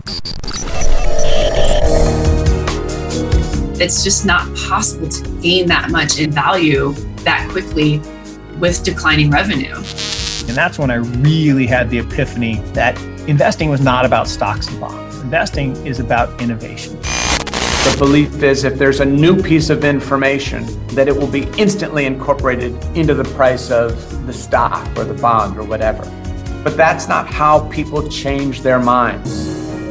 It's just not possible to gain that much in value that quickly with declining revenue. And that's when I really had the epiphany that investing was not about stocks and bonds. Investing is about innovation. The belief is if there's a new piece of information, that it will be instantly incorporated into the price of the stock or the bond or whatever. But that's not how people change their minds.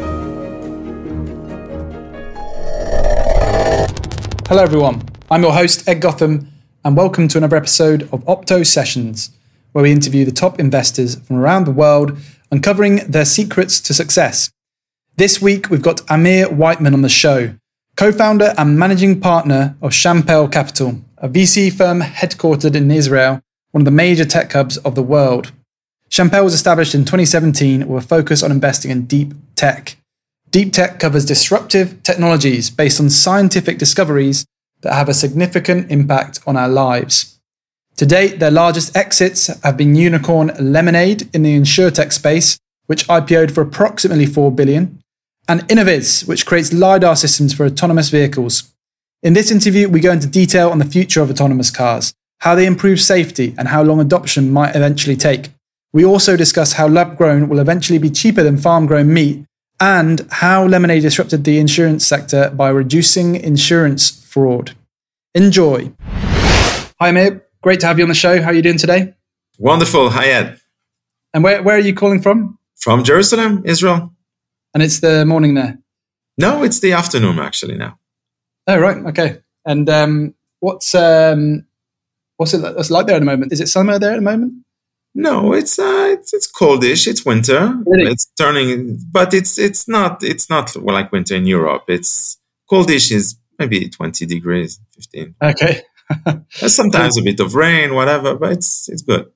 Hello everyone, I'm your host Ed Gotham and welcome to another episode of Opto Sessions, where we interview the top investors from around the world, uncovering their secrets to success. This week we've got Amir Whiteman on the show, co-founder and managing partner of Shampel Capital, a VC firm headquartered in Israel, one of the major tech hubs of the world. Shampel was established in 2017 with a focus on investing in deep tech. Deep tech covers disruptive technologies based on scientific discoveries that have a significant impact on our lives. To date, their largest exits have been Unicorn Lemonade in the insurtech space, which IPO'd for approximately $4 billion, and Innoviz, which creates LiDAR systems for autonomous vehicles. In this interview, we go into detail on the future of autonomous cars, how they improve safety, and how long adoption might eventually take. We also discuss how lab-grown will eventually be cheaper than farm-grown meat, and how Lemonade disrupted the insurance sector by reducing insurance fraud. Enjoy. Hi, Amir. Great to have you on the show. How are you doing today? Wonderful. Hi, Ed. And where are you calling from? From Jerusalem, Israel. And it's the morning there? No, it's the afternoon actually now. Oh, right. Okay. And what's it like there at the moment? Is it summer there at the moment? No, it's coldish. It's winter. Really? It's turning, but it's not like winter in Europe. It's coldish is maybe 20 degrees, 15. Okay. There's sometimes a bit of rain, whatever, but it's good.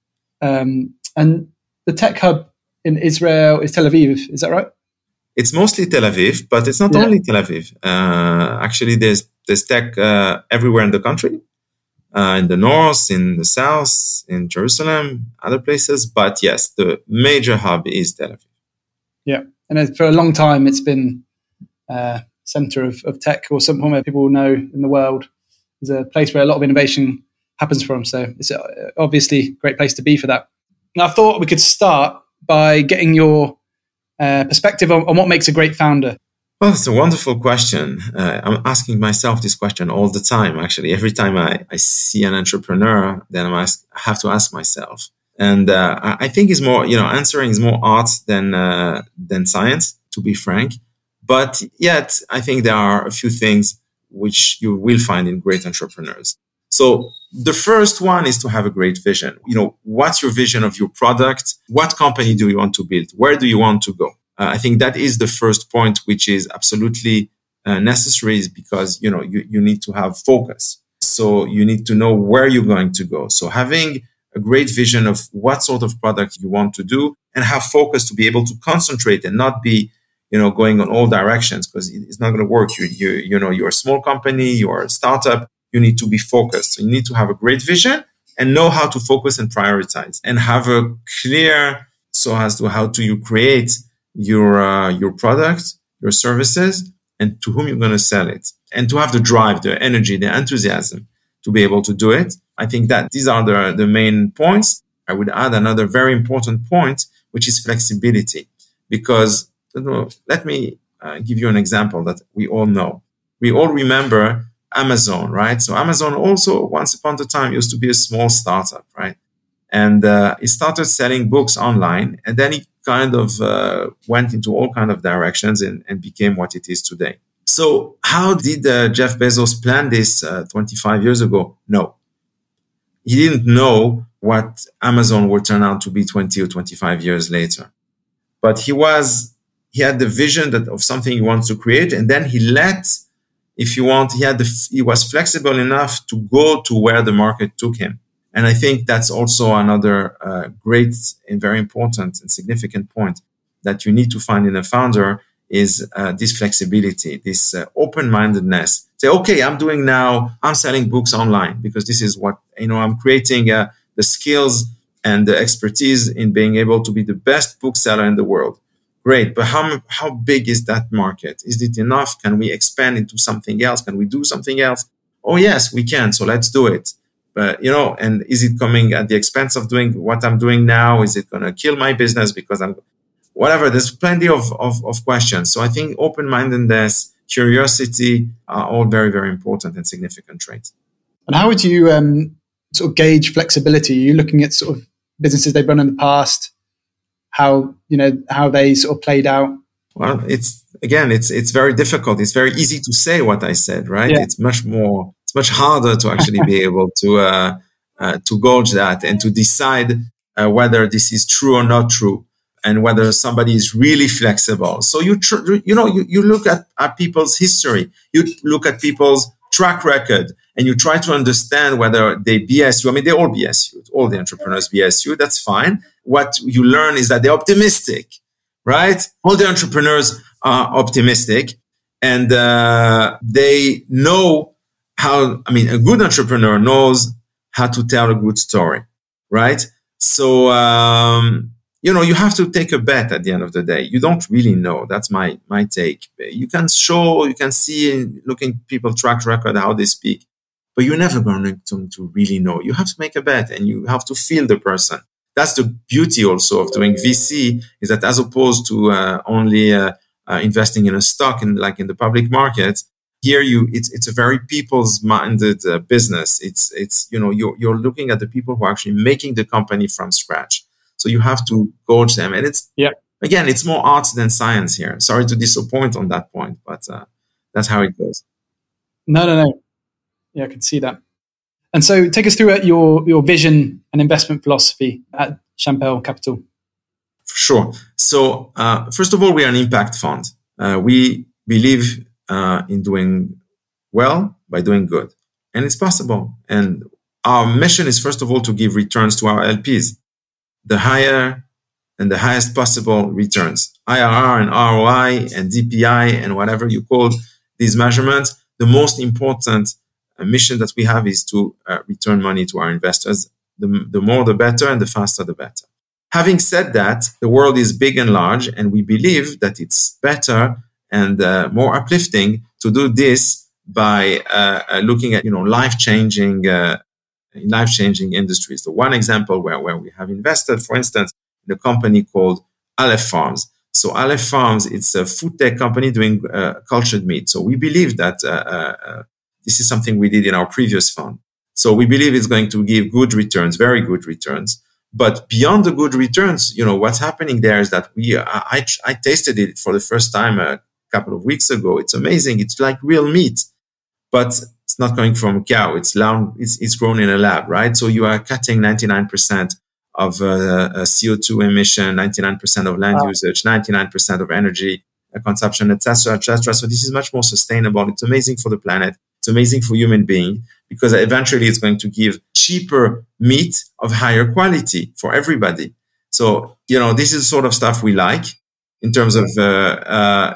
And the tech hub in Israel is Tel Aviv. Is that right? It's mostly Tel Aviv, but it's not only Tel Aviv. Actually, there's tech everywhere in the country. In the north, in the south, in Jerusalem, other places. But yes, the major hub is Tel Aviv. Yeah. And for a long time, it's been a center of tech, or something where people will know in the world. It's a place where a lot of innovation happens from. So it's obviously a great place to be for that. And I thought we could start by getting your perspective on what makes a great founder. Well, it's a wonderful question. I'm asking myself this question all the time, actually. Every time I see an entrepreneur, then I have to ask myself. And I think it's more, answering is more art than science, to be frank. But yet, I think there are a few things which you will find in great entrepreneurs. So the first one is to have a great vision. What's your vision of your product? What company do you want to build? Where do you want to go? I think that is the first point, which is absolutely necessary, is because, you need to have focus. So you need to know where you're going to go. So having a great vision of what sort of product you want to do and have focus to be able to concentrate and not be, going on all directions, because it's not going to work. You're a small company, you're a startup, you need to be focused. So you need to have a great vision and know how to focus and prioritize and have a clear so as to how do you create your product, your services, and to whom you're going to sell it, and to have the drive, the energy, the enthusiasm to be able to do it. I think that these are the main points. I would add another very important point, which is flexibility, because let me give you an example that we all know. We all remember Amazon, right? So Amazon also once upon a time used to be a small startup, right? And it started selling books online, and then it kind of went into all kind of directions and became what it is today. So how did Jeff Bezos plan this 25 years ago? No. He didn't know what Amazon would turn out to be 20 or 25 years later. But he had the vision of something he wants to create, and then he was flexible enough to go to where the market took him. And I think that's also another great and very important and significant point that you need to find in a founder is this flexibility, this open-mindedness. Say, okay, I'm selling books online because this is what, I'm creating the skills and the expertise in being able to be the best bookseller in the world. Great, but how big is that market? Is it enough? Can we expand into something else? Can we do something else? Oh, yes, we can. So let's do it. But, and is it coming at the expense of doing what I'm doing now? Is it going to kill my business because whatever? There's plenty of questions. So I think open-mindedness, curiosity are all very, very important and significant traits. And how would you sort of gauge flexibility? Are you looking at sort of businesses they've run in the past, how they sort of played out? Well, it's very difficult. It's very easy to say what I said, right? Yeah. It's much harder to actually be able to gauge that and to decide whether this is true or not true, and whether somebody is really flexible. So you look at people's history, you look at people's track record, and you try to understand whether they BS you. I mean, they all BS you. All the entrepreneurs BS you. That's fine. What you learn is that they're optimistic, right? All the entrepreneurs are optimistic, and they know a good entrepreneur knows how to tell a good story, right? So, you have to take a bet at the end of the day. You don't really know. That's my take. You can see, looking at people's track record, how they speak, but you're never going to really know. You have to make a bet, and you have to feel the person. That's the beauty also of doing VC, is that as opposed to only investing in a stock in the public market, here it's a very people's minded business. It's you're looking at the people who are actually making the company from scratch. So you have to gauge them, and it's more arts than science here. Sorry to disappoint on that point, but that's how it goes. No. Yeah, I can see that. And so take us through your vision and investment philosophy at Champel Capital. For sure. So first of all, we are an impact fund. We believe in doing well by doing good. And it's possible. And our mission is, first of all, to give returns to our LPs. The higher and the highest possible returns. IRR and ROI and DPI and whatever you call these measurements. The most important mission that we have is to return money to our investors. The more the better, and the faster the better. Having said that, the world is big and large, and we believe that it's better and more uplifting to do this by looking at life-changing industries. So one example where we have invested, for instance, in a company called Aleph Farms. So Aleph Farms, it's a food tech company doing cultured meat. So we believe that this is something we did in our previous fund. So we believe it's going to give good returns, very good returns. But beyond the good returns, what's happening there is that I tasted it for the first time a couple of weeks ago. It's amazing. It's like real meat, but it's not coming from a cow. It's grown in a lab, right? So you are cutting 99% of CO2 emission, 99% of land usage, 99% of energy consumption, etc., etc. So this is much more sustainable. It's amazing for the planet. It's amazing for human beings, because eventually it's going to give cheaper meat of higher quality for everybody. So, this is the sort of stuff we like in terms of I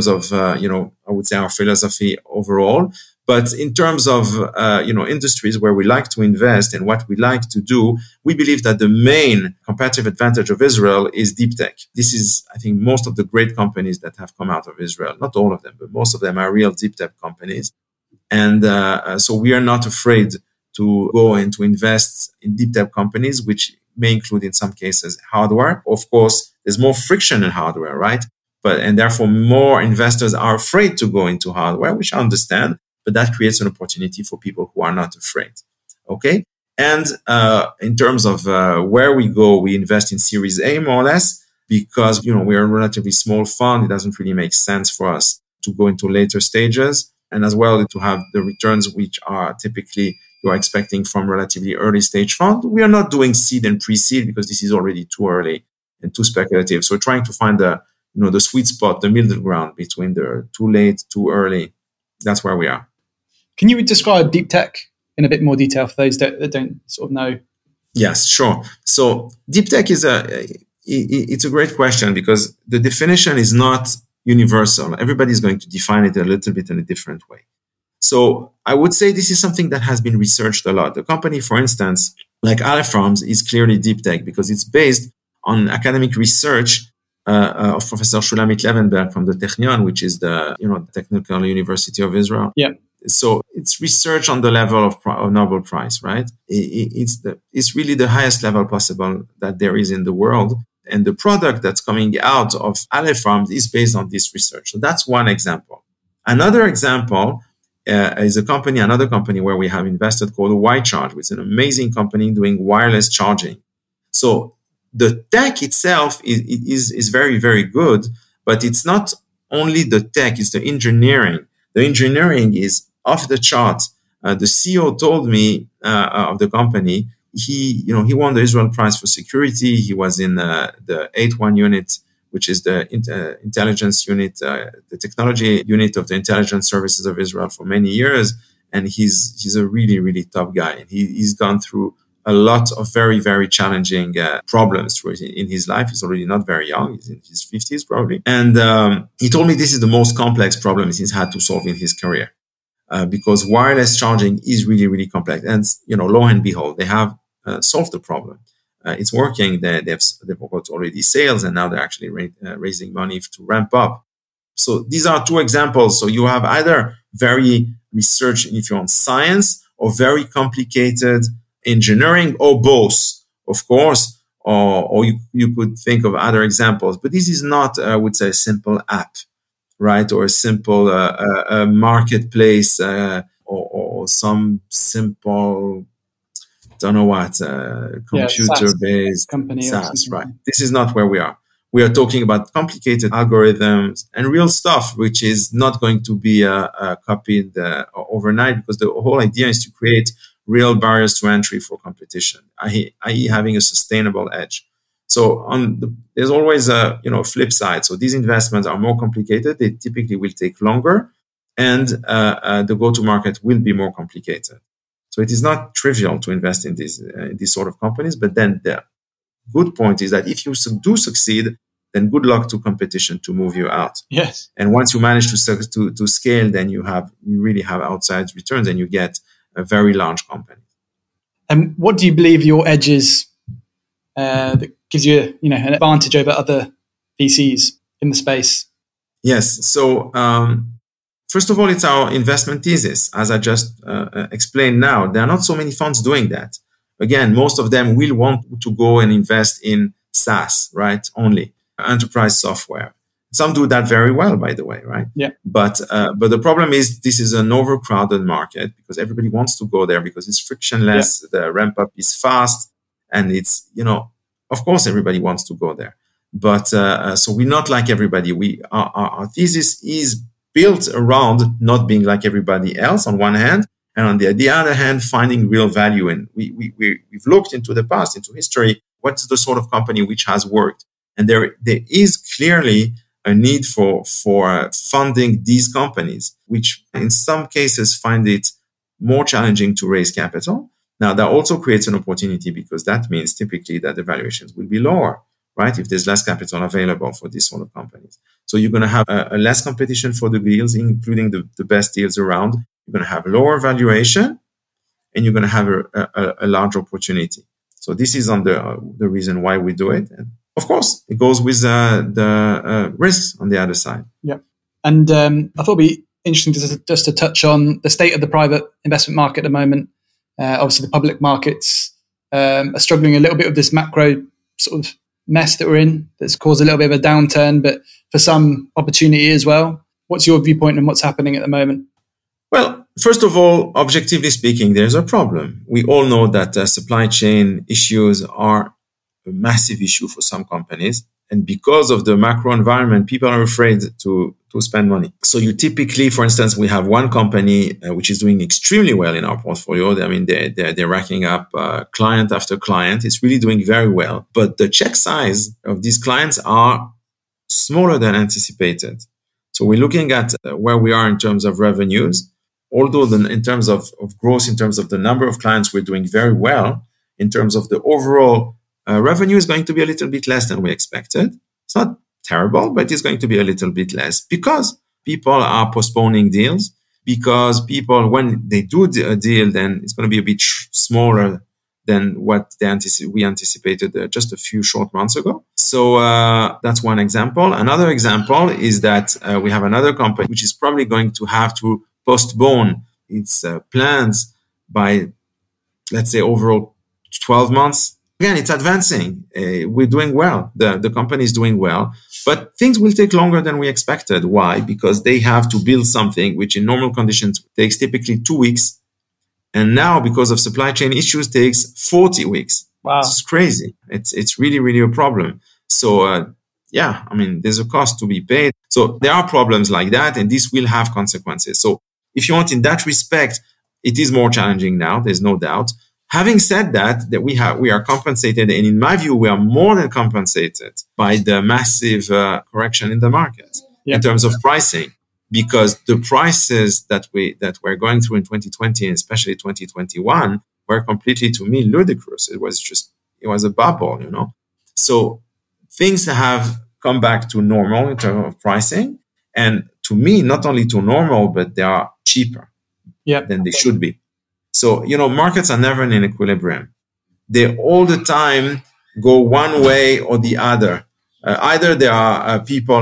would say our philosophy overall. But in terms of, industries where we like to invest and what we like to do, we believe that the main competitive advantage of Israel is deep tech. This is, I think, most of the great companies that have come out of Israel. Not all of them, but most of them are real deep tech companies. And so we are not afraid to go and to invest in deep tech companies, which may include in some cases hardware. Of course, there's more friction in hardware, right? And therefore more investors are afraid to go into hardware, which I understand, but that creates an opportunity for people who are not afraid. Okay. And in terms of where we go, we invest in Series A more or less, because, we're a relatively small fund. It doesn't really make sense for us to go into later stages. And as well to have the returns which are typically you are expecting from relatively early stage fund. We are not doing seed and pre-seed because this is already too early and too speculative. So we're trying to find the sweet spot, the middle ground between the too late, too early. That's where we are. Can you describe deep tech in a bit more detail for those that don't sort of know? Yes, sure. So deep tech is it's a great question, because the definition is not universal. Everybody's going to define it a little bit in a different way. So I would say this is something that has been researched a lot. The company, for instance, like Aleph Farms, is clearly deep tech because it's based on academic research of Professor Shulamit Levenberg from the Technion, which is the Technical University of Israel. Yeah. So it's research on the level of Nobel Prize, right? It's really the highest level possible that there is in the world. And the product that's coming out of Aleph Farms is based on this research. So that's one example. Another example is another company where we have invested called YCharge, which is an amazing company doing wireless charging. So the tech itself is very, very good, but it's not only the tech, it's the engineering. The engineering is off the chart. The CEO told me of the company, he won the Israel Prize for Security. He was in the 8-1 unit, which is the intelligence unit, the technology unit of the intelligence services of Israel for many years. And he's a really, really top guy. And he's gone through a lot of very, very challenging problems in his life. He's already not very young. He's in his 50s probably. And he told me this is the most complex problem he's had to solve in his career. Because wireless charging is really, really complex. And, lo and behold, they have solved the problem. It's working. They've got already sales, and now they're actually raising money to ramp up. So these are two examples. So you have either very research, if you want, science, or very complicated engineering, or both, of course. Or you could think of other examples. But this is not, I would say, a simple app, right? Or a simple marketplace or some simple, don't know what, computer-based company, SaaS, right? This is not where we are. We are talking about complicated algorithms and real stuff, which is not going to be copied overnight, because the whole idea is to create real barriers to entry for competition, i.e. having a sustainable edge. So there's always a flip side. So these investments are more complicated. They typically will take longer, and the go-to-market will be more complicated. So it is not trivial to invest in these sort of companies. But then the good point is that if you do succeed, then good luck to competition to move you out. Yes. And once you manage to scale, then you really have outsized returns, and you get a very large company. And what do you believe your edge is that gives you an advantage over other VCs in the space? Yes. So first of all, it's our investment thesis. As I just explained now, there are not so many funds doing that. Again, most of them will want to go and invest in SaaS, right? Only enterprise software. Some do that very well, by the way, right? Yeah. But the problem is this is an overcrowded market, because everybody wants to go there because it's frictionless. Yeah. The ramp up is fast, and it's of course everybody wants to go there. But so we're not like everybody. Our thesis is built around not being like everybody else on one hand, and on the other hand, finding real value. And we've looked into the past, into history. What's the sort of company which has worked? And there is clearly a need for funding these companies, which in some cases find it more challenging to raise capital. Now, that also creates an opportunity, because that means typically that the valuations will be lower, right? If there's less capital available for these sort of companies. So you're going to have a less competition for the deals, including the best deals around. You're going to have lower valuation, and you're going to have a large opportunity. So this is on the reason why we do it. And of course, it goes with the risks on the other side. Yeah. And I thought it'd be interesting just to touch on the state of the private investment market at the moment. Obviously, the public markets are struggling a little bit with this macro sort of mess that we're in that's caused a little bit of a downturn, but for some opportunity as well. What's your viewpoint on what's happening at the moment? Well, first of all, objectively speaking, there's a problem. We all know that supply chain issues are a massive issue for some companies. And because of the macro environment, people are afraid to spend money. So you typically, for instance, we have one company which is doing extremely well in our portfolio. I mean, they're racking up client after client. It's really doing very well. But the check size of these clients are smaller than anticipated. So we're looking at where we are in terms of revenues. Although in terms of growth, in terms of the number of clients, we're doing very well. In terms of the overall revenue is going to be a little bit less than we expected. It's not terrible, but it's going to be a little bit less because people are postponing deals, because people, when they do a deal, then it's going to be a bit smaller than what we anticipated just a few short months ago. So that's one example. Another example is that we have another company which is probably going to have to postpone its plans by, let's say, overall 12 months. Again, it's advancing. We're doing well. The company is doing well. But things will take longer than we expected. Why? Because they have to build something which in normal conditions takes typically 2 weeks. And now, because of supply chain issues, takes 40 weeks. Wow. It's crazy. It's really, really a problem. So, there's a cost to be paid. So there are problems like that, and this will have consequences. So if you want, in that respect, it is more challenging now. There's no doubt. Having said that we are compensated, and in my view, we are more than compensated by the massive correction in the market in terms of pricing. Because the prices that we're going through in 2020 and especially 2021 were completely, to me, ludicrous. It was a bubble, So things have come back to normal in terms of pricing. And to me, not only to normal, but they are cheaper than they should be. So, markets are never in equilibrium. They all the time go one way or the other. Either there are people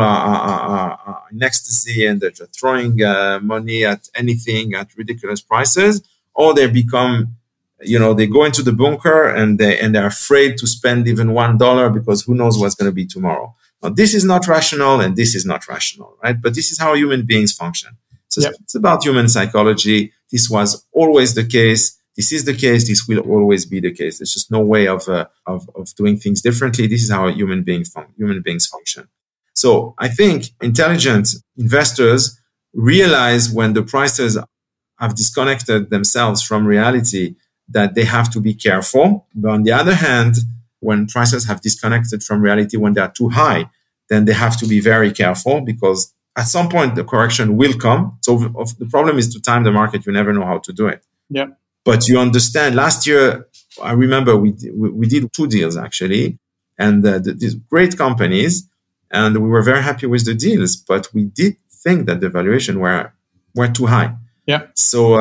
are in ecstasy and they're just throwing money at anything at ridiculous prices, or they become, they go into the bunker and they're afraid to spend even $1 because who knows what's going to be tomorrow. Now, this is not rational and this is not rational, right? But this is how human beings function. So it's about human psychology. This was always the case. This is the case. This will always be the case. There's just no way of doing things differently. This is how human beings function. So I think intelligent investors realize when the prices have disconnected themselves from reality that they have to be careful. But on the other hand, when prices have disconnected from reality, when they are too high, then they have to be very careful because at some point the correction will come. So the problem is to time the market. You never know how to do it. Yeah. But you understand, last year, I remember we did 2 deals actually, and these great companies, and we were very happy with the deals, but we did think that the valuation were too high. Yeah. So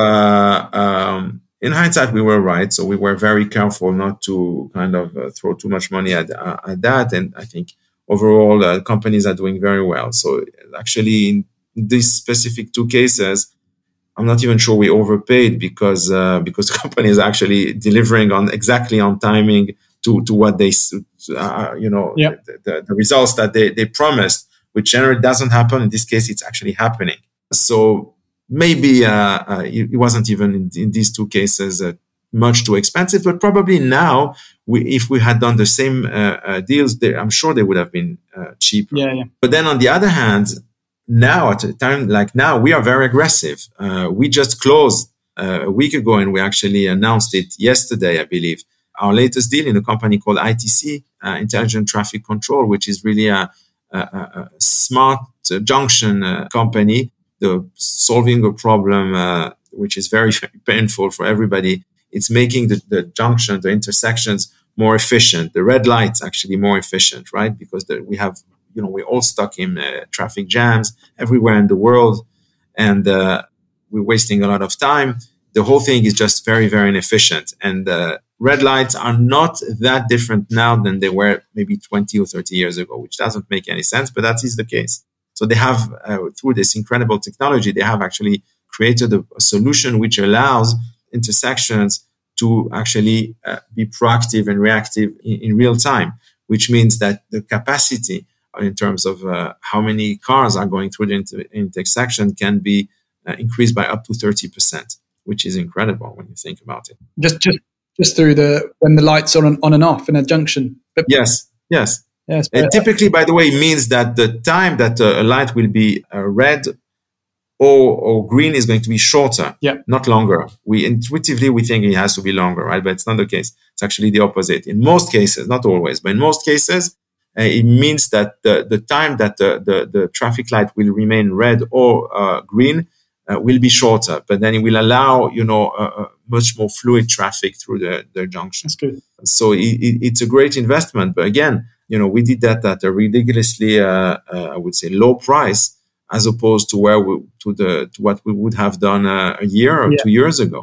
in hindsight, we were right. So we were very careful not to kind of throw too much money at that. And I think overall, companies are doing very well. So actually, in these specific 2 cases, I'm not even sure we overpaid because the company is actually delivering exactly on timing to what they, the results that they promised, which generally doesn't happen. In this case, it's actually happening. So maybe it wasn't even in these 2 cases much too expensive, but probably now, if we had done the same deals, I'm sure they would have been cheaper. Yeah. But then on the other hand, now, at a time like now, we are very aggressive. We just closed a week ago, and we actually announced it yesterday, I believe, our latest deal in a company called ITC, Intelligent Traffic Control, which is really a smart junction company, solving a problem which is very, very painful for everybody. It's making the junction, the intersections more efficient, the red lights actually more efficient, right? Because we're all stuck in traffic jams everywhere in the world, and we're wasting a lot of time. The whole thing is just very, very inefficient. And red lights are not that different now than they were maybe 20 or 30 years ago, which doesn't make any sense, but that is the case. So they have, through this incredible technology, they have actually created a solution which allows intersections to actually be proactive and reactive in real time, which means that the capacity in terms of how many cars are going through the intersection can be increased by up to 30%, which is incredible when you think about it. Just through when the lights are on and off in a junction. Yes. It typically, by the way, means that the time that a light will be red or green is going to be shorter, not longer. We intuitively think it has to be longer, right? But it's not the case. It's actually the opposite. In most cases, not always, but in most cases, it means that the time that the traffic light will remain red or green will be shorter, but then it will allow much more fluid traffic through the junction. That's good. So it's a great investment. But again, we did that at a ridiculously, I would say, low price, as opposed to what we would have done a year or 2 years ago.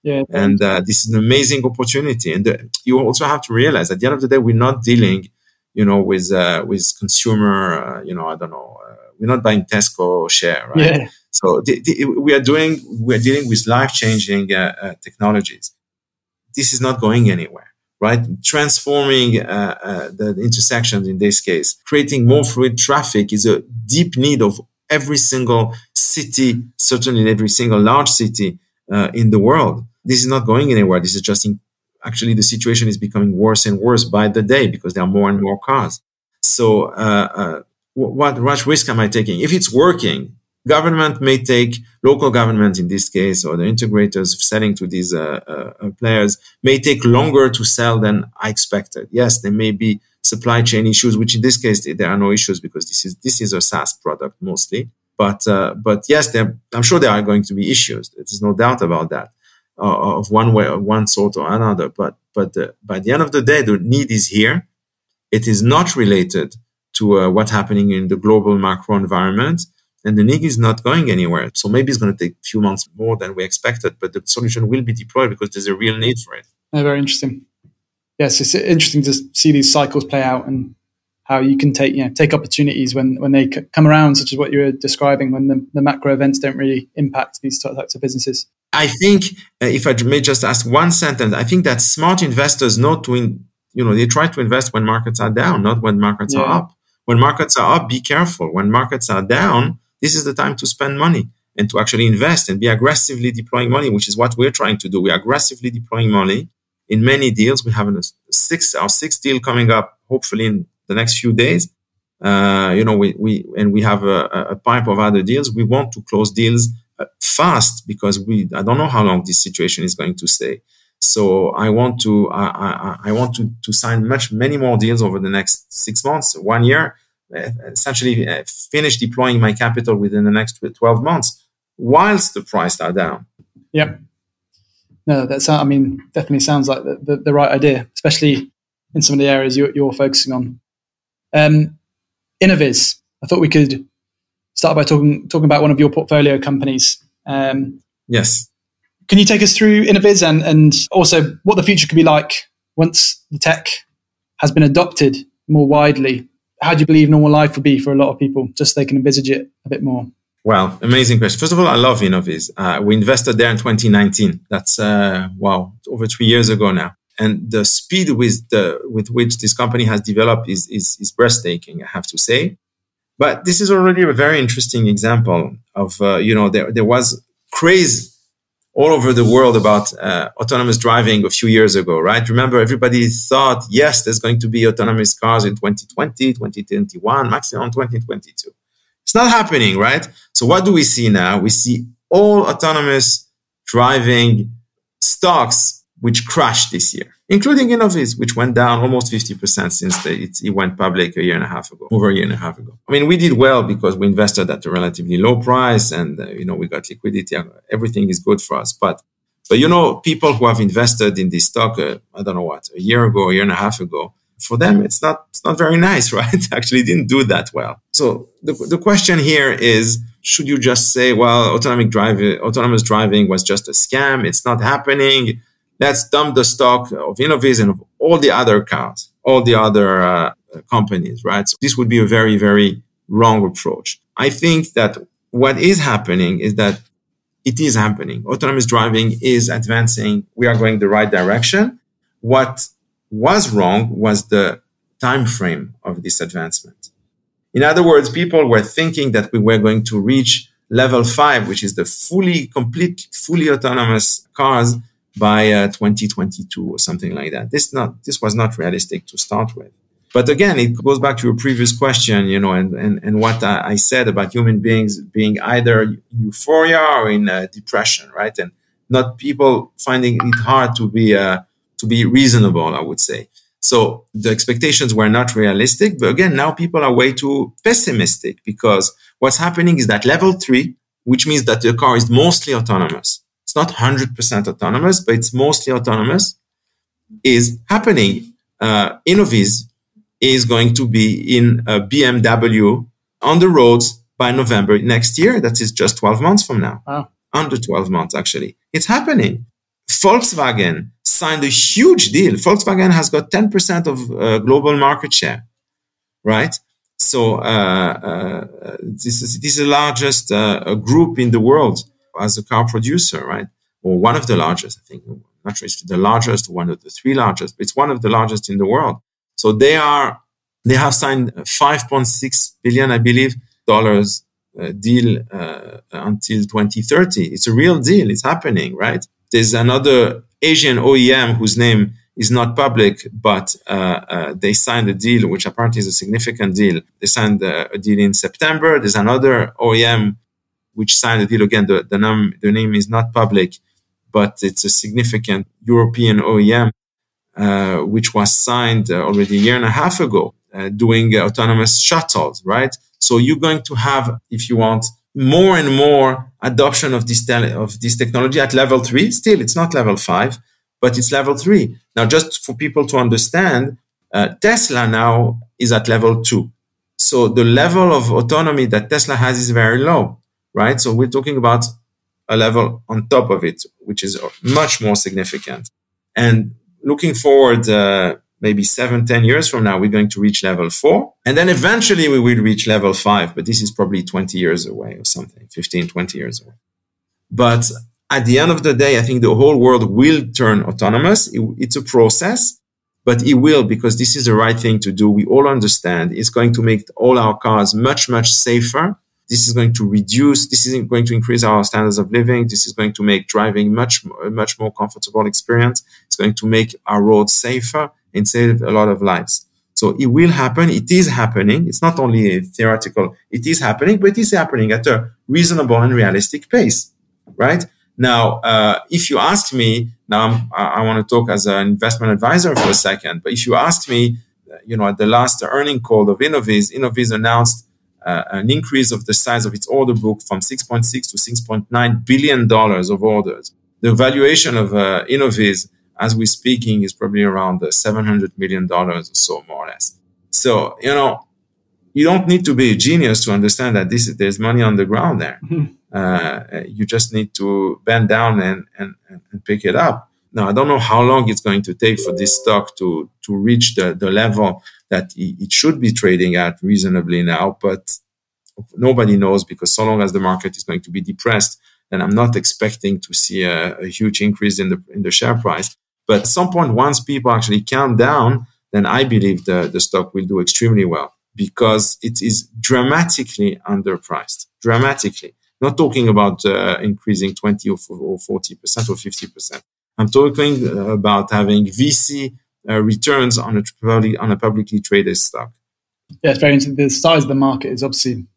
Yeah. And this is an amazing opportunity. And you also have to realize at the end of the day, we're not dealing, with consumer, I don't know, we're not buying Tesco share, right? Yeah. So we're dealing with life-changing technologies. This is not going anywhere, right? Transforming the intersections in this case, creating more fluid traffic is a deep need of every single city, certainly every single large city in the world. This is not going anywhere. This is just actually the situation is becoming worse and worse by the day because there are more and more cars. So what risk am I taking? If it's working, government may take, local government in this case, or the integrators selling to these players may take longer to sell than I expected. Yes, there may be supply chain issues, which in this case there are no issues because this is a SaaS product mostly. But yes, I'm sure there are going to be issues. There's no doubt about that, of one way, or one sort or another. But by the end of the day, the need is here. It is not related to what's happening in the global macro environment. And the need is not going anywhere. So maybe it's going to take a few months more than we expected, but the solution will be deployed because there's a real need for it. Very interesting. Yes, it's interesting to see these cycles play out and how you can take opportunities when they come around, such as what you were describing, when the macro events don't really impact these types of businesses. I think, if I may just ask one sentence, I think that smart investors they try to invest when markets are down, not when markets are up. When markets are up, be careful. When markets are down, this is the time to spend money and to actually invest and be aggressively deploying money, which is what we're trying to do. We're aggressively deploying money in many deals. We have our sixth deal coming up, hopefully in the next few days. We have a pipe of other deals. We want to close deals fast because I don't know how long this situation is going to stay. So I want to sign many more deals over the next 6 months, 1 year. Essentially finish deploying my capital within the next 12 months whilst the prices are down. Yep. No, definitely sounds like the right idea, especially in some of the areas you're focusing on. Innoviz, I thought we could start by talking about one of your portfolio companies. Yes. Can you take us through Innoviz and also what the future could be like once the tech has been adopted more widely? How do you believe normal life will be for a lot of people, just so they can envisage it a bit more? Well, amazing question. First of all, I love Innoviz. We invested there in 2019. That's, over 3 years ago now. And the speed with which this company has developed is breathtaking, I have to say. But this is already a very interesting example of, there was craze all over the world about autonomous driving a few years ago, right? Remember, everybody thought, yes, there's going to be autonomous cars in 2020, 2021, maximum 2022. It's not happening, right? So what do we see now? We see all autonomous driving stocks which crashed this year, including Innoviz, which went down almost 50% since it went public over a year and a half ago. I mean, we did well because we invested at a relatively low price and, we got liquidity. Everything is good for us. But people who have invested in this stock, a year ago, a year and a half ago, for them, it's not very nice, right? Actually, it didn't do that well. So the question here is, should you just say, well, autonomous driving was just a scam. It's not happening. Let's dump the stock of Innoviz and of all the other cars, all the other companies, right? So this would be a very, very wrong approach. I think that what is happening is that it is happening. Autonomous driving is advancing. We are going the right direction. What was wrong was the time frame of this advancement. In other words, people were thinking that we were going to reach level 5, which is the fully autonomous cars by 2022 or something like that. This was not realistic to start with. But again, it goes back to your previous question, and what I said about human beings being either in euphoria or in depression, right? And not people finding it hard to be reasonable, I would say. So the expectations were not realistic. But again, now people are way too pessimistic because what's happening is that level 3, which means that the car is mostly autonomous. It's not 100% autonomous, but it's mostly autonomous, is happening. Innoviz is going to be in a BMW on the roads by November next year. That is just 12 months from now. Wow. Under 12 months, actually. It's happening. Volkswagen signed a huge deal. Volkswagen has got 10% of global market share, right? So this is the largest group in the world as a car producer, right? Or one of the largest, I think. I'm not sure if it's the largest, one of the three largest, but it's one of the largest in the world. So they have signed $5.6 billion, I believe, deal until 2030. It's a real deal. It's happening, right? There's another Asian OEM whose name is not public, but they signed a deal, which apparently is a significant deal. They signed a deal in September. There's another OEM which signed a deal. Again, the name is not public, but it's a significant European OEM, which was signed already a year and a half ago, doing autonomous shuttles, right? So you're going to have, if you want, more and more adoption of this technology at level 3. Still, it's not level 5, but it's level 3. Now, just for people to understand, Tesla now is at level 2. So the level of autonomy that Tesla has is very low, right? So we're talking about a level on top of it, which is much more significant. And looking forward, maybe 7-10 years from now, we're going to reach level 4. And then eventually we will reach level 5, but this is probably 20 years away or something, 15, 20 years away. But at the end of the day, I think the whole world will turn autonomous. It's a process, but it will, because this is the right thing to do. We all understand it's going to make all our cars much, much safer. This is going to increase our standards of living. This is going to make driving much more comfortable experience. It's going to make our roads safer and save a lot of lives. So it will happen. It is happening. It's not only theoretical. It is happening, but it is happening at a reasonable and realistic pace, right? Now, if you ask me, I want to talk as an investment advisor for a second, but if you ask me, at the last earning call of Innoviz announced an increase of the size of its order book from $6.6 to $6.9 billion of orders. The valuation of Innoviz, as we're speaking, is probably around $700 million or so, more or less. So, you don't need to be a genius to understand that there's money on the ground there. Mm-hmm. You just need to bend down and pick it up. Now, I don't know how long it's going to take for this stock to reach the level that it should be trading at reasonably now, but nobody knows, because so long as the market is going to be depressed, then I'm not expecting to see a huge increase in the share price. But at some point, once people actually calm down, then I believe the stock will do extremely well, because it is dramatically underpriced. Dramatically. Not talking about increasing 20 or 40% or 50%. I'm talking about having VC returns on a publicly traded stock. Yeah, it's very interesting. The size of the market is obviously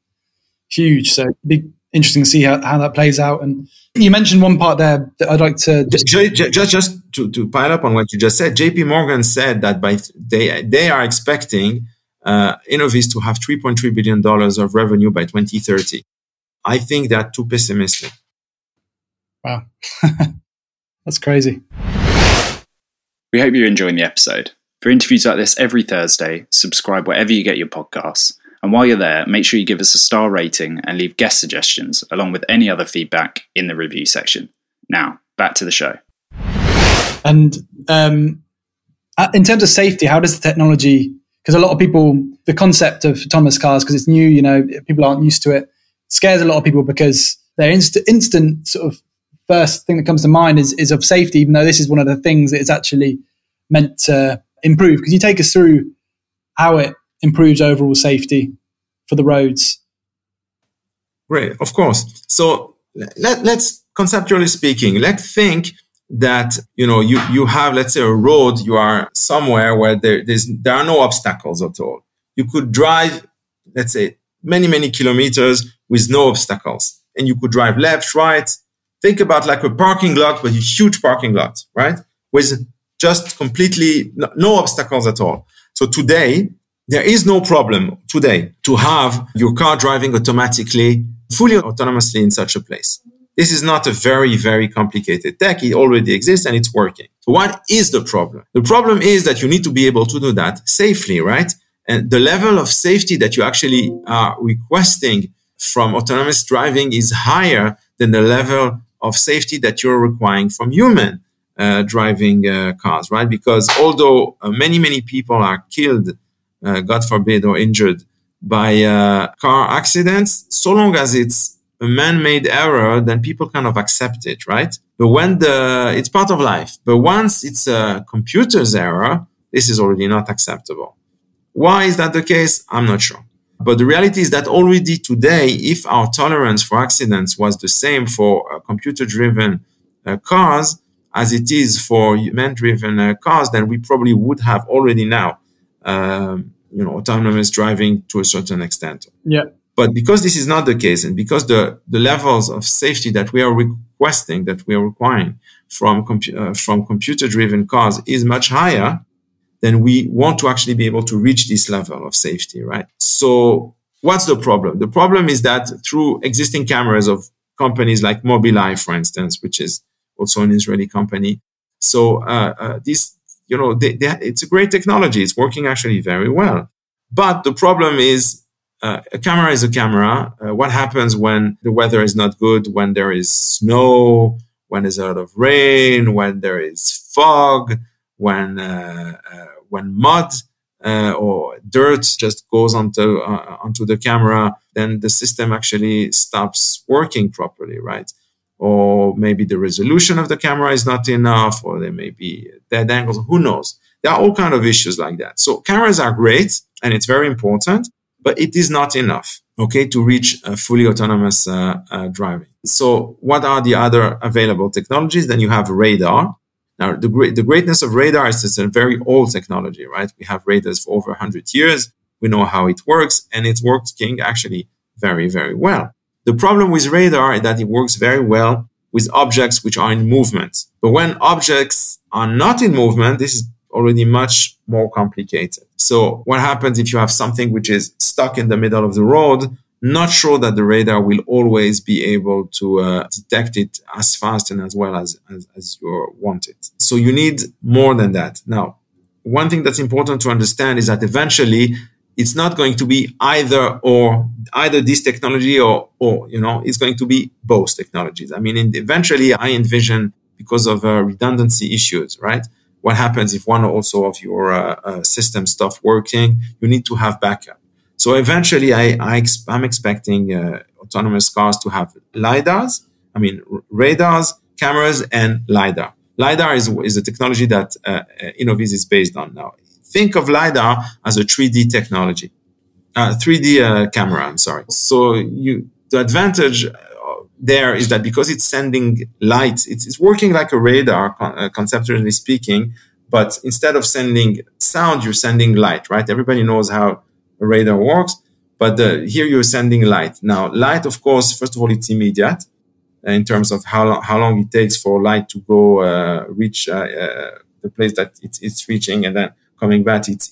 huge, so it'd be interesting to see how that plays out. And you mentioned one part there that I'd like to just to pile up on what you just said. JP Morgan said that they are expecting Innoviz to have $3.3 billion of revenue by 2030. I think they're too pessimistic. Wow. That's crazy. We hope you're enjoying the episode. For interviews like this every Thursday, subscribe wherever you get your podcasts. And while you're there, make sure you give us a star rating and leave guest suggestions, along with any other feedback in the review section. Now, back to the show. And in terms of safety, how does the technology, because a lot of people, the concept of autonomous cars, because it's new, people aren't used to it, scares a lot of people because their instant sort of first thing that comes to mind is of safety, even though this is one of the things that is actually meant to improve. Could you take us through how it improves overall safety for the roads? Great, of course. So let's conceptually speaking, let's think that you have, let's say, a road. You are somewhere where there are no obstacles at all. You could drive, let's say, many kilometers with no obstacles, and you could drive left, right. Think about like a parking lot, but a huge parking lot, right? With just completely no obstacles at all. So today, there is no problem today to have your car driving automatically, fully autonomously in such a place. This is not a very, very complicated tech. It already exists and it's working. So what is the problem? The problem is that you need to be able to do that safely, right? And the level of safety that you actually are requesting from autonomous driving is higher than the level of safety that you're requiring from human. driving cars, right? Because although many people are killed, God forbid, or injured by car accidents, so long as it's a man-made error, then people kind of accept it, right? But when it's part of life. But once it's a computer's error, this is already not acceptable. Why is that the case? I'm not sure. But the reality is that already today, if our tolerance for accidents was the same for computer-driven cars as it is for man-driven cars, then we probably would have already now, autonomous driving to a certain extent. Yeah. But because this is not the case, and because the levels of safety that we are requesting, that we are requiring from computer-driven cars is much higher, then we want to actually be able to reach this level of safety, right? So what's the problem? The problem is that through existing cameras of companies like Mobileye, for instance, which is also an Israeli company. So it's a great technology. It's working actually very well. But the problem is a camera is a camera. What happens when the weather is not good, when there is snow, when there's a lot of rain, when there is fog, when mud or dirt just goes onto the camera, then the system actually stops working properly, right? Or maybe the resolution of the camera is not enough, or there may be dead angles. Who knows? There are all kinds of issues like that. So cameras are great, and it's very important, but it is not enough, okay, to reach fully autonomous driving. So what are the other available technologies? Then you have radar. Now, the greatness of radar is it's a very old technology, right? We have radars for over 100 years. We know how it works, and it's working actually very, very well. The problem with radar is that it works very well with objects which are in movement. But when objects are not in movement, this is already much more complicated. So what happens if you have something which is stuck in the middle of the road? Not sure that the radar will always be able to detect it as fast and as well as you want it. So you need more than that. Now, one thing that's important to understand is that eventually it's not going to be either this technology or it's going to be both technologies. I mean, eventually I envision, because of redundancy issues, right? What happens if one also of your system stops working? You need to have backup. So eventually I'm expecting autonomous cars to have radars, cameras, and LiDAR. LiDAR is a technology that Innoviz is based on now. Think of LiDAR as a 3D technology, 3D camera, I'm sorry. So the advantage there is that because it's sending light, it's working like a radar, conceptually speaking, but instead of sending sound, you're sending light, right? Everybody knows how a radar works, but here you're sending light. Now, light, of course, first of all, it's immediate in terms of how long it takes for light to go reach the place that it's reaching, and then coming back, it's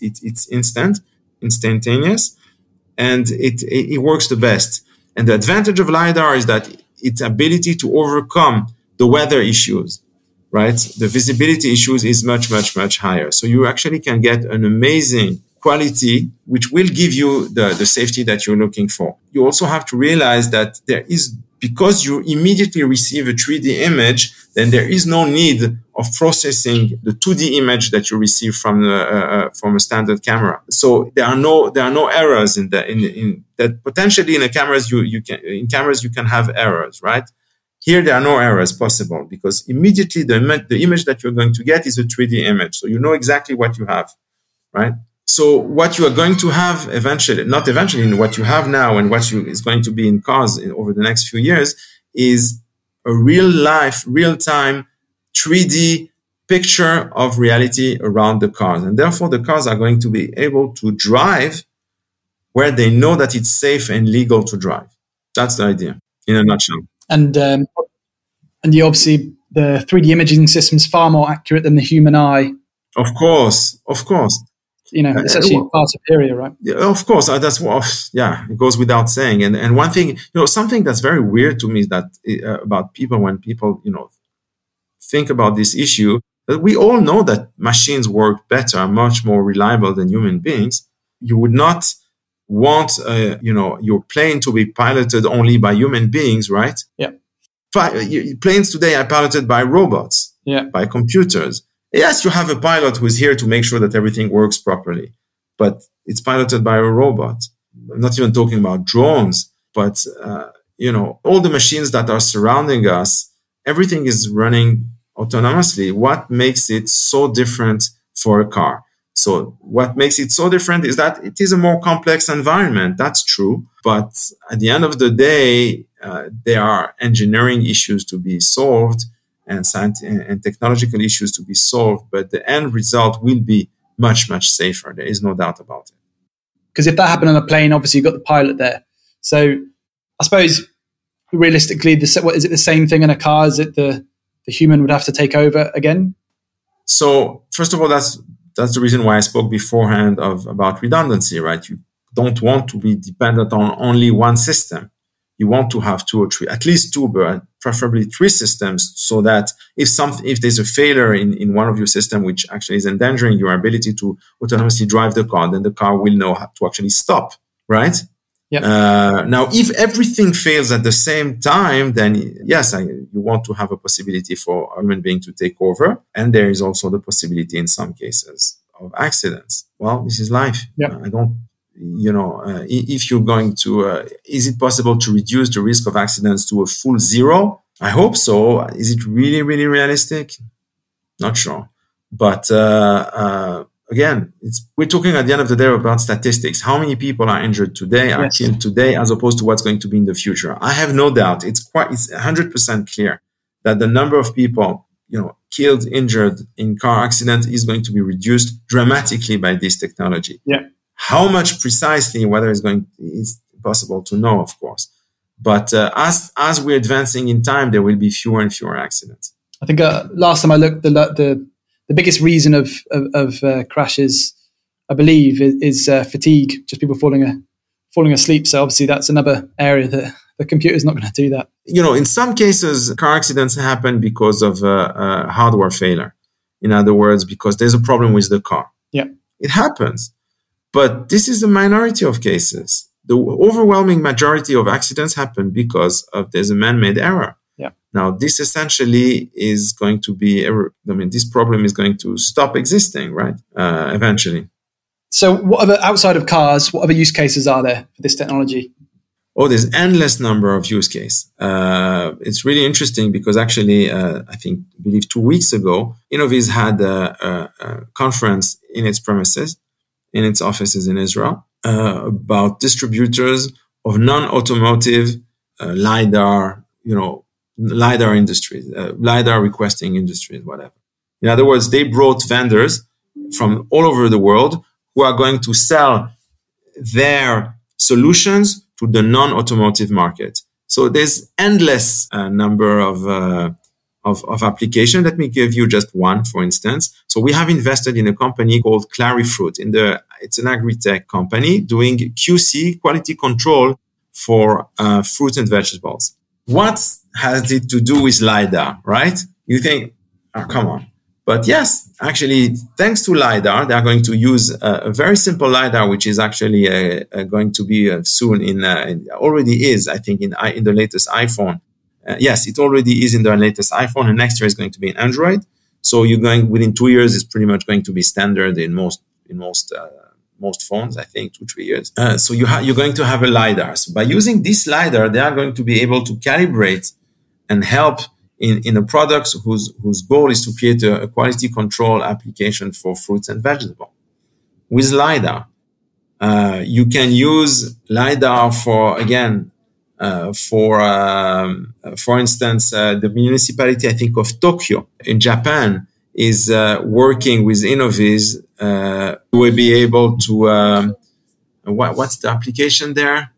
instantaneous, and it works the best. And the advantage of LiDAR is that its ability to overcome the weather issues, right? The visibility issues is much, much, much higher. So you actually can get an amazing quality, which will give you the safety that you're looking for. You also have to realize that because you immediately receive a 3D image, then there is no need of processing the 2D image that you receive from a standard camera. So there are no errors in that. Potentially in cameras you can have errors, right? Here there are no errors possible because immediately the image that you're going to get is a 3D image, so you know exactly what you have, right? So what you are going to have what you have now and what is going to be in cars over the next few years is a real-time 3D picture of reality around the cars. And therefore, the cars are going to be able to drive where they know that it's safe and legal to drive. That's the idea in a nutshell. And obviously, the 3D imaging system is far more accurate than the human eye. Of course. It's actually far superior, right? Yeah, of course. That's what. Yeah, it goes without saying. And one thing, something that's very weird to me is that about people when people, think about this issue, that we all know that machines work better, are much more reliable than human beings. You would not want, your plane to be piloted only by human beings, right? Yeah. Planes today are piloted by robots. by computers. Yes, you have a pilot who is here to make sure that everything works properly, but it's piloted by a robot. I'm not even talking about drones, but all the machines that are surrounding us, everything is running autonomously. What makes it so different for a car? So what makes it so different is that it is a more complex environment. That's true. But at the end of the day, there are engineering issues to be solved and technological issues to be solved. But the end result will be much, much safer. There is no doubt about it. Because if that happened on a plane, obviously you've got the pilot there. So I suppose realistically, is it the same thing in a car? Is it the human would have to take over again? So first of all, that's the reason why I spoke beforehand about redundancy, right? You don't want to be dependent on only one system. You want to have two or three, at least two, but preferably three systems, so that if there's a failure in one of your systems, which actually is endangering your ability to autonomously drive the car, then the car will know how to actually stop, right? Yep. Now, if everything fails at the same time, then yes, you want to have a possibility for a human being to take over. And there is also the possibility in some cases of accidents. Well, this is life. Yep. If you're going to, is it possible to reduce the risk of accidents to a full zero? I hope so. Is it really, really realistic? Not sure. But again, we're talking at the end of the day about statistics. How many people are injured today, are killed today, as opposed to what's going to be in the future? I have no doubt. It's 100% clear that the number of people, killed, injured in car accidents is going to be reduced dramatically by this technology. Yeah. How much precisely, whether it's impossible to know, of course. But as we're advancing in time, there will be fewer and fewer accidents. I think last time I looked, the biggest reason of crashes, I believe, is fatigue, just people falling asleep. So obviously that's another area that the computer is not going to do that. In some cases, car accidents happen because of hardware failure. In other words, because there's a problem with the car. Yeah, it happens. But this is the minority of cases. The overwhelming majority of accidents happen because there's a man-made error. Yeah. Now, this essentially is going to be, this problem is going to stop existing, right? Eventually. So outside of cars, what other use cases are there for this technology? Oh, there's endless number of use cases. It's really interesting because actually, I believe 2 weeks ago, Innoviz had a conference in its premises, in its offices in Israel, about distributors of non-automotive LiDAR, LiDAR industries, LiDAR requesting industries, whatever. In other words, they brought vendors from all over the world who are going to sell their solutions to the non-automotive market. So there's endless number of applications. Let me give you just one, for instance. So we have invested in a company called Clarifruit. It's an agri-tech company doing QC, quality control, for fruit and vegetables. What has it to do with LiDAR, right? You think, come on. But yes, actually, thanks to LiDAR, they are going to use a very simple LiDAR, which is actually going to be soon already is, I think, in the latest iPhone. Yes, it already is in the latest iPhone, and next year is going to be in Android. So you're going within 2 years, it's pretty much going to be standard in most phones, I think 2-3 years. So you're going to have a LiDAR. So by using this LiDAR, they are going to be able to calibrate and help in a product whose goal is to create a quality control application for fruits and vegetables. With LiDAR, you can use LiDAR for instance, the municipality, I think, of Tokyo in Japan is working with Innoviz. Will be able to what's the application there?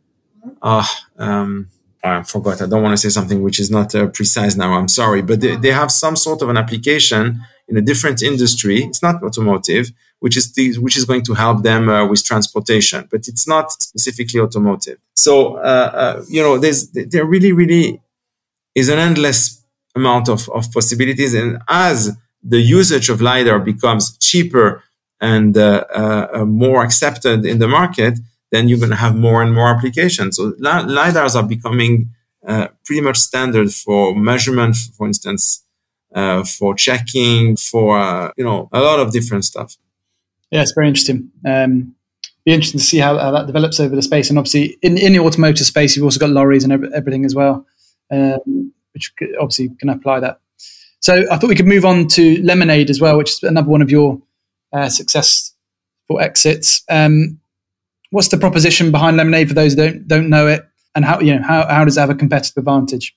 I forgot. I don't want to say something which is not precise now. I'm sorry, but they have some sort of an application in a different industry. It's not automotive, which is going to help them with transportation, but it's not specifically automotive. So there really, really is an endless amount of possibilities, and as the usage of LiDAR becomes cheaper and more accepted in the market, then you're going to have more and more applications. So LiDARs are becoming pretty much standard for measurement, for instance, for checking, for a lot of different stuff. Yeah, it's very interesting. Be interesting to see how that develops over the space. And obviously, in the automotive space, you've also got lorries and everything as well, which obviously can apply that. So I thought we could move on to Lemonade as well, which is another one of your successful exits. What's the proposition behind Lemonade for those who don't know it, and how does it have a competitive advantage?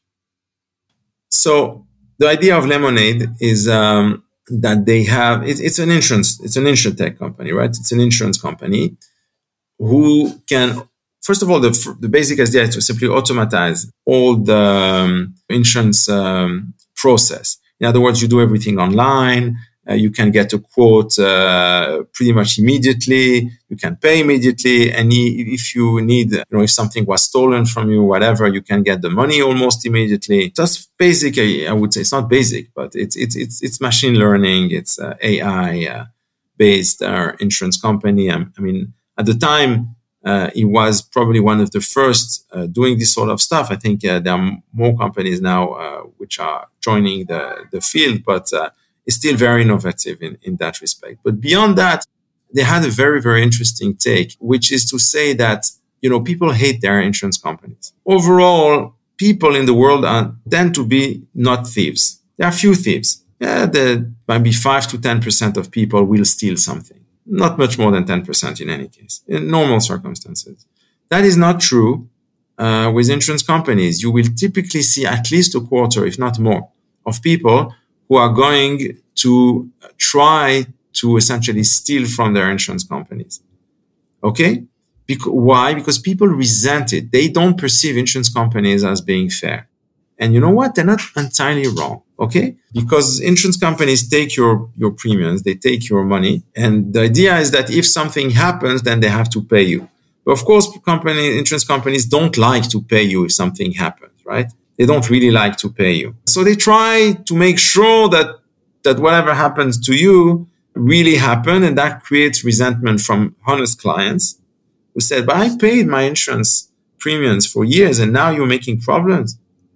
So the idea of Lemonade is that they have it's an insurtech company, right? It's an insurance company who can, first of all, the basic idea is to simply automatize all the insurance process. In other words, you do everything online. You can get a quote pretty much immediately. You can pay immediately. And if you need, if something was stolen from you, whatever, you can get the money almost immediately. That's basically, I would say, it's not basic, but it's machine learning. It's AI based insurance company. I mean, at the time, it was probably one of the first doing this sort of stuff. I think there are more companies now which are joining the field, but it's still very innovative in that respect. But beyond that, they had a very, very interesting take, which is to say that, people hate their insurance companies. Overall, people in the world tend to be not thieves. There are few thieves. There might be 5 to 10% of people will steal something. Not much more than 10% in any case, in normal circumstances. That is not true with insurance companies. You will typically see at least a quarter, if not more, of people who are going to try to essentially steal from their insurance companies. Okay? Why? Because people resent it. They don't perceive insurance companies as being fair. And you know what? They're not entirely wrong. Okay? Because insurance companies take your premiums, they take your money. And the idea is that if something happens, then they have to pay you. But of course, insurance companies don't like to pay you if something happens, right? They don't really like to pay you. So they try to make sure that whatever happens to you really happened. And that creates resentment from honest clients who said, but I paid my insurance premiums for years and now you're making problems.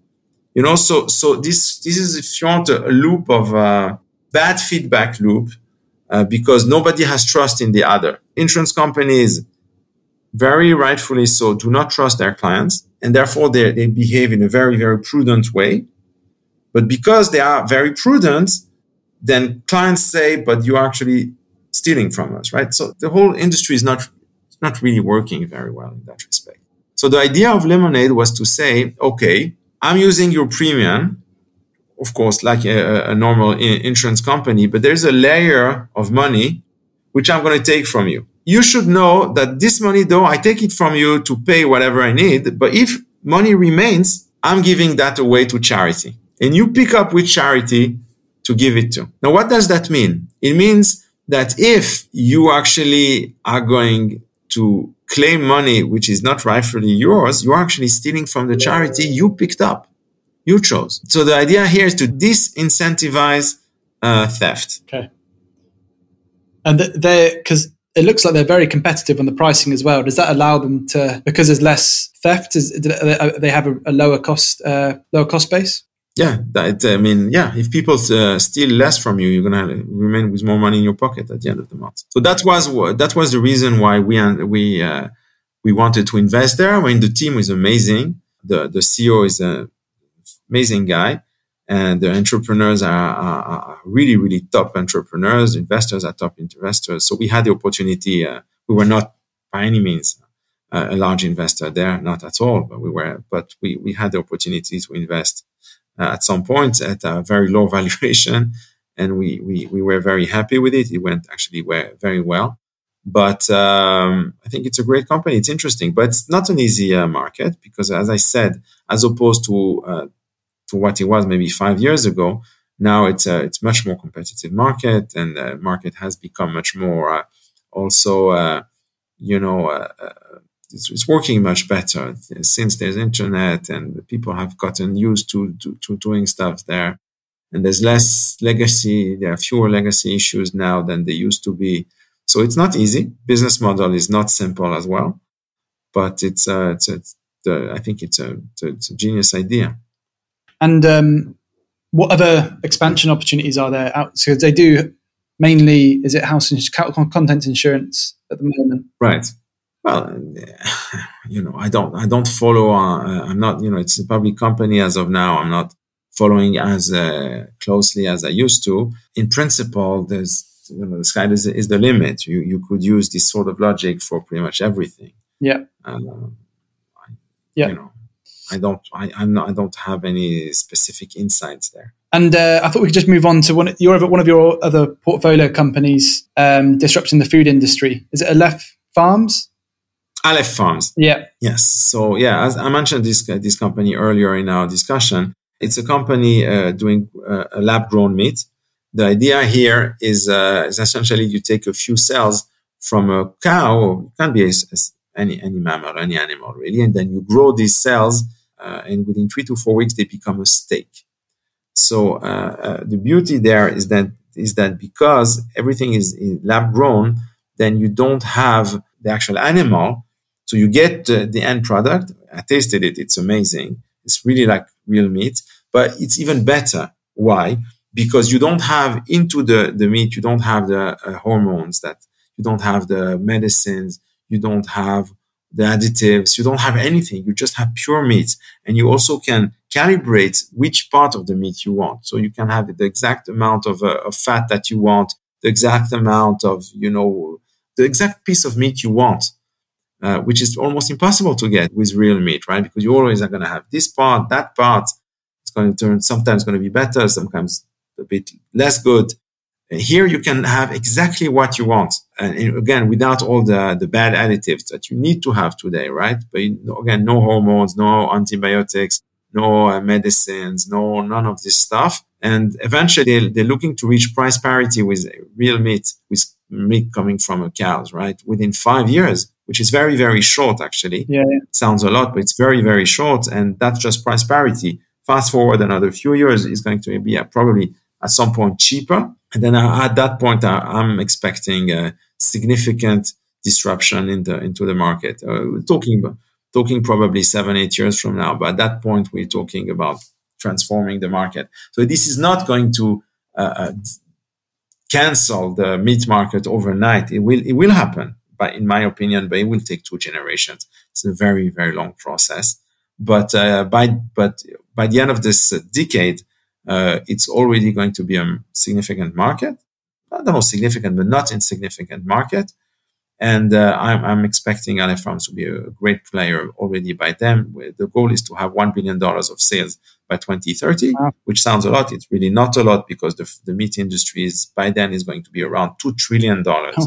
So this is, if you want, a loop of bad feedback loop because nobody has trust in the other. Insurance companies, very rightfully so, do not trust their clients, and therefore they behave in a very, very prudent way. But because they are very prudent, then clients say, but you're actually stealing from us, right? So the whole industry is not really working very well in that respect. So the idea of Lemonade was to say, okay, I'm using your premium, of course, like a normal insurance company, but there's a layer of money which I'm going to take from you. You should know that this money, though, I take it from you to pay whatever I need. But if money remains, I'm giving that away to charity. And you pick up which charity to give it to. Now, what does that mean? It means that if you actually are going to claim money which is not rightfully yours, you're actually stealing from the charity you picked up, you chose. So the idea here is to disincentivize theft. Okay. And because it looks like they're very competitive on the pricing as well. Does that allow them to, because there's less theft, they have a lower cost base? Yeah, if people steal less from you, you're gonna remain with more money in your pocket at the end of the month. So that was the reason why we wanted to invest there. I mean, the team is amazing. The CEO is an amazing guy, and the entrepreneurs are really, really top entrepreneurs. Investors are top investors. So we had the opportunity. We were not by any means a large investor there, not at all. But we had the opportunity to invest at some point at a very low valuation, and we were very happy with it. It went actually very well. But I think it's a great company. It's interesting, but it's not an easy market because, as I said, as opposed to what it was maybe 5 years ago, now it's much more competitive market, and the market has become much more it's working much better since there's internet and people have gotten used to doing stuff there. And there's less legacy. There are fewer legacy issues now than there used to be. So it's not easy. Business model is not simple as well, but I think it's a genius idea. And what other expansion opportunities are there out? So they do mainly, is it contents insurance at the moment? Right. Well, I don't follow. I'm not. It's a public company as of now. I'm not following as closely as I used to. In principle, there's the sky is the limit. You could use this sort of logic for pretty much everything. Yeah. I don't have any specific insights there. And I thought we could just move on to one of your other portfolio companies disrupting the food industry. Is it Aleph Farms? Aleph Farms. Yeah. Yes. So as I mentioned this company earlier in our discussion, it's a company doing lab-grown meat. The idea here is essentially you take a few cells from a cow, it can be any mammal, any animal really, and then you grow these cells, and within 3 to 4 weeks they become a steak. So the beauty there is that because everything is lab grown, then you don't have the actual animal. So you get the end product. I tasted it. It's amazing. It's really like real meat, but it's even better. Why? Because you don't have into the meat, you don't have the hormones, that you don't have the medicines, you don't have the additives, you don't have anything. You just have pure meat. And you also can calibrate which part of the meat you want. So you can have the exact amount of fat that you want, the exact amount of, the exact piece of meat you want. Which is almost impossible to get with real meat, right? Because you always are going to have this part, that part. It's going to turn sometimes going to be better, sometimes a bit less good. Here you can have exactly what you want, and again without all the bad additives that you need to have today, right? But again, no hormones, no antibiotics, no medicines, none of this stuff. And eventually they're looking to reach price parity with real meat, with meat coming from cows, right? Within 5 years, which is very, very short, actually. Yeah. Sounds a lot, but it's very, very short. And that's just price parity. Fast forward another few years, it's going to be probably at some point cheaper. And then at that point, I'm expecting a significant disruption into the market. We're talking probably 7-8 years from now. But at that point, we're talking about transforming the market. So this is not going to cancel the meat market overnight. It will happen, but in my opinion, but it will take 2 generations. It's a very, very long process. But by the end of this decade, it's already going to be a significant market. Not the most significant, but not insignificant market. And I'm expecting Aleph Farms to be a great player already by then. The goal is to have $1 billion of sales by 2030, which sounds a lot. It's really not a lot because the meat industry by then is going to be around $2 trillion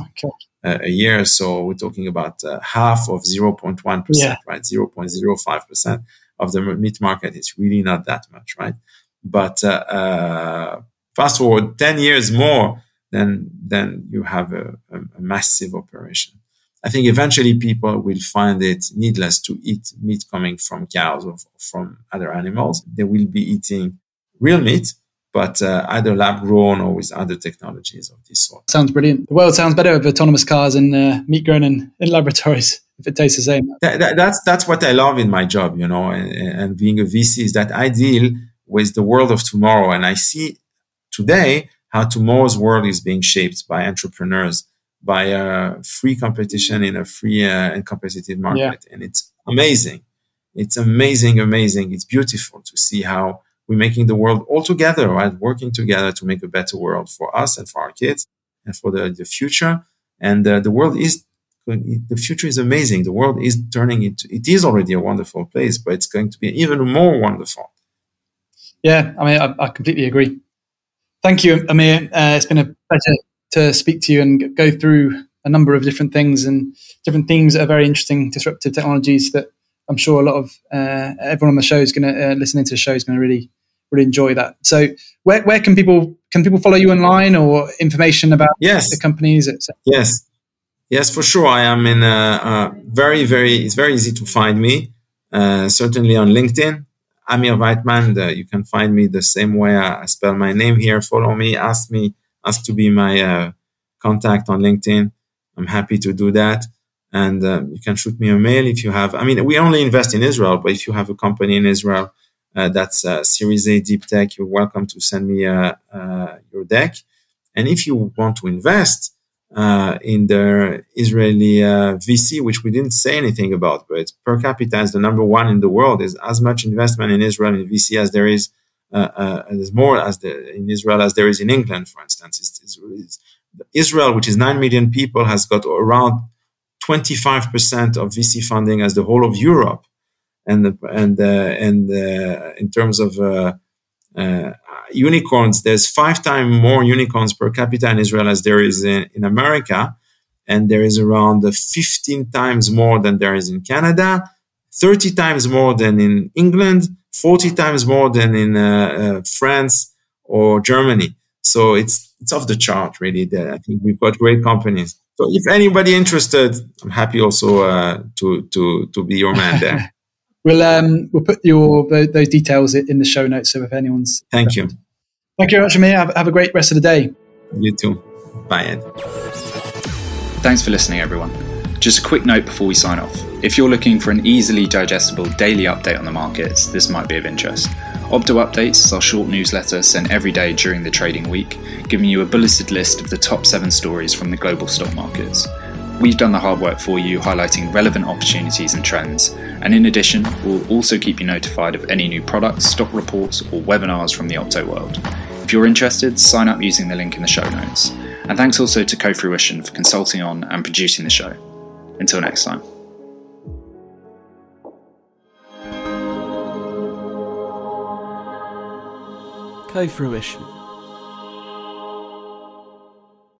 a year. So we're talking about half of 0.1%, right? 0.05% of the meat market. It's really not that much, right? But fast forward 10 years more, then you have a massive operation. I think eventually people will find it needless to eat meat coming from cows or from other animals. They will be eating real meat, but either lab grown or with other technologies of this sort. Sounds brilliant. The world sounds better with autonomous cars and meat grown in laboratories, if it tastes the same. That's what I love in my job, and being a VC is that I deal with the world of tomorrow. And I see today how tomorrow's world is being shaped by entrepreneurs, by free competition in a free and competitive market. Yeah. And it's amazing. It's amazing. It's beautiful to see how we're making the world all together, right? Working together to make a better world for us and for our kids and for the future. And the future is amazing. The world is it is already a wonderful place, but it's going to be even more wonderful. Yeah, I mean, I completely agree. Thank you, Amir. It's been a pleasure to speak to you and go through a number of different things and different themes that are very interesting, disruptive technologies that I'm sure a lot of everyone on the show is going to listening to the show is going to really, really enjoy that. So where can people follow you online or information about the companies, etc.? Yes, for sure. I am in it's very easy to find me, certainly on LinkedIn. Amir Weitman, you can find me the same way I spell my name here. Follow me, ask to be my contact on LinkedIn. I'm happy to do that. And you can shoot me a mail if you have. I mean, we only invest in Israel, but if you have a company in Israel That's Series A Deep Tech. You're welcome to send me your deck. And if you want to invest in the Israeli VC, which we didn't say anything about, but per capita is the number one in the world. There's as much investment in Israel in VC as there is, there's more in Israel as there is in England, for instance. Israel, which is 9 million people, has got around 25% of VC funding as the whole of Europe. And in terms of unicorns, there's 5 times more unicorns per capita in Israel as there is in America, and there is around 15 times more than there is in Canada, 30 times more than in England, 40 times more than in France or Germany. So it's off the chart, really. I think we've got great companies. So if anybody interested, I'm happy also to be your man there. We'll put those details in the show notes. So if anyone's thank you very much, Amir. Have a great rest of the day. You too. Bye, Ed. Thanks for listening, everyone. Just a quick note before we sign off. If you're looking for an easily digestible daily update on the markets, this might be of interest. Opto Updates is our short newsletter sent every day during the trading week, giving you a bulleted list of the top 7 stories from the global stock markets. We've done the hard work for you, highlighting relevant opportunities and trends. And in addition, we'll also keep you notified of any new products, stock reports, or webinars from the Opto world. If you're interested, sign up using the link in the show notes. And thanks also to Co-Fruition for consulting on and producing the show. Until next time. Co-Fruition.